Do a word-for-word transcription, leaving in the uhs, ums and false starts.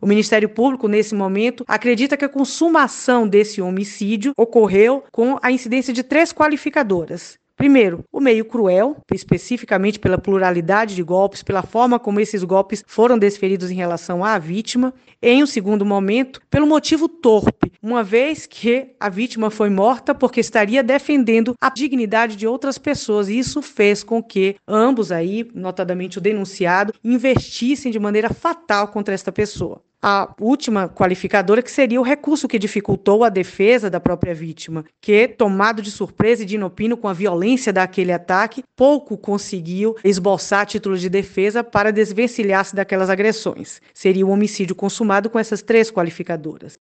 O Ministério Público, nesse momento, acredita que a consumação desse homicídio ocorreu com a incidência de três qualificadoras. Primeiro, o meio cruel, especificamente pela pluralidade de golpes, pela forma como esses golpes foram desferidos em relação à vítima. Em um segundo momento, pelo motivo torpe, uma vez que a vítima foi morta porque estaria defendendo a dignidade de outras pessoas. E isso fez com que ambos aí, notadamente o denunciado, investissem de maneira fatal contra esta pessoa. A última qualificadora, que seria o recurso que dificultou a defesa da própria vítima, que, tomado de surpresa e de inopino com a violência daquele ataque, pouco conseguiu esboçar título de defesa para desvencilhar-se daquelas agressões. Seria o homicídio consumado com essas três qualificadoras.